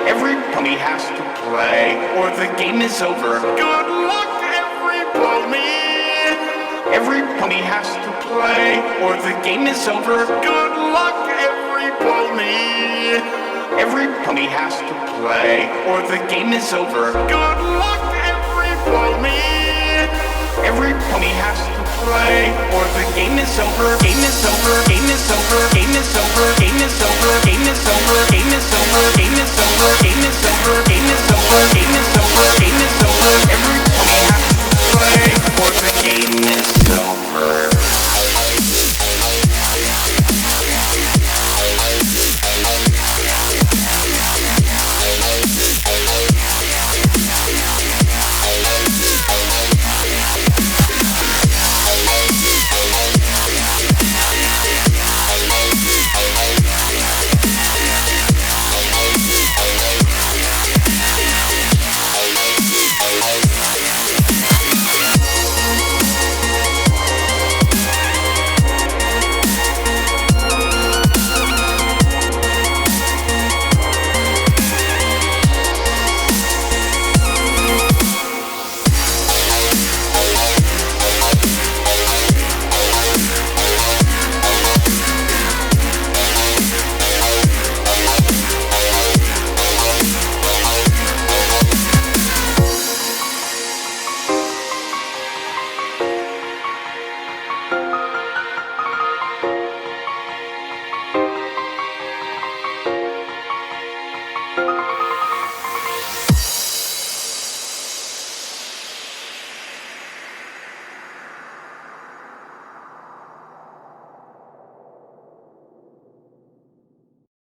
Every pony has to play, or the game is over. Good luck, every pony. Every pony has to play, or the game is over. Good luck, every pony. Every pony has to play, or the game is over. Good luck, every pony. Every pony has to play, or the game is over. Game is over. Game is over. Game is over. Game is over. Game is over. Game is over. Game is over. Game is over. Game is over. Game is over. Game is over. Every pony has to play, or the game is over.